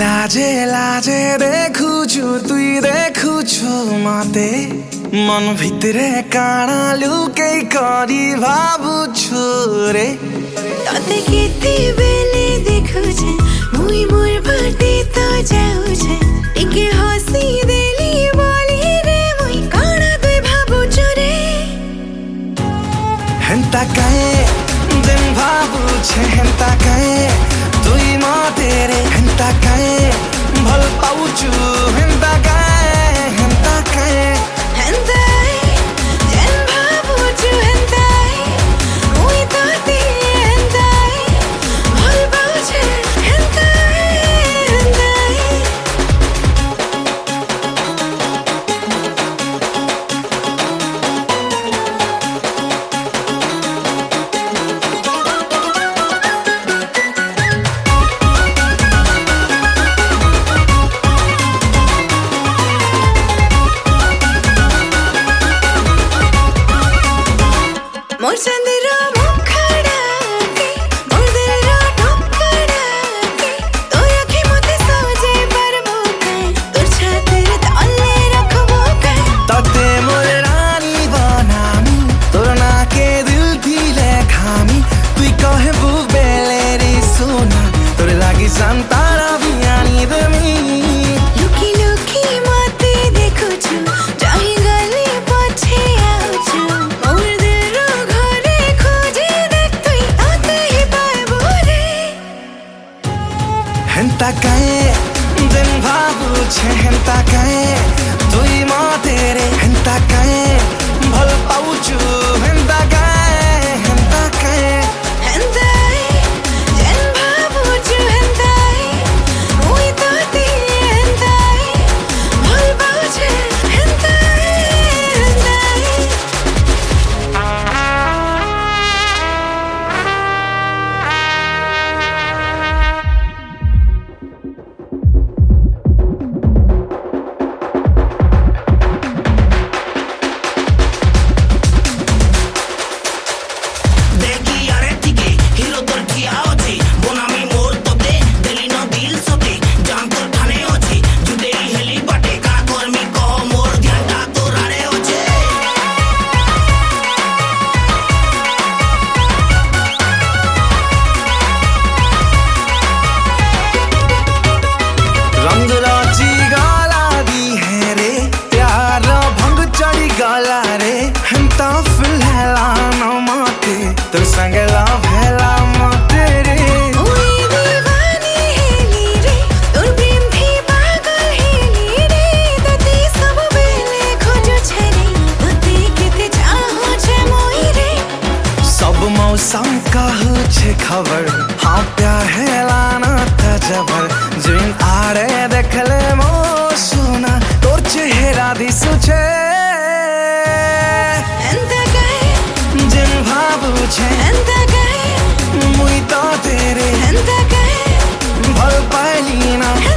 लाजे लाजे देखुछु तुई देखुछु मते मन भितरे काना लुके करी भाबुछु रे तते केते बेले देखुछे मुई मोर बाटे तो जाउछे टिके हसी देली बोली रे मुई काना तुई भाबुछु रे हेंता काए दिन भाबुछे हेंता काए तुई मते रे हेंता काए भल पाउछु हेंता काए हेंता काए मोर चंद्रा मुखड़ा के मोर दिलरा ठोकड़ा के तोर आँखें मोते सजे पर मोके तोर छातिर तले रखबो के तते मोर रानी बनामी तोर नाके दिल दिले खामी तुई कहबो बेले रे सोना तोर लागी संतारा बियानी दमी लुकी लुकी मते देखुछु जाहि गली पछे आउछु मोर हेंता काए दिन भाबुछे हेंता काए तुई मते रे हेंता काए भल पाउछु हेंता काए हेंता काए गला रे हेंता फिलहला न माते तोर संगला भेला माते रे ओई दीवानी हेली रे तोर प्रेम भी पागल हेली रे तते सब बेले खोजो छे रे तते केते चाहो छे मोई रे सब मौसम कहू छे खबर हाँ प्यार हेला न त जबर जिन आरे देखले मो सोना तोर चेहरा दिसु छे हेंता काए मुई तो तेरे हेंता काए भल पाइली ना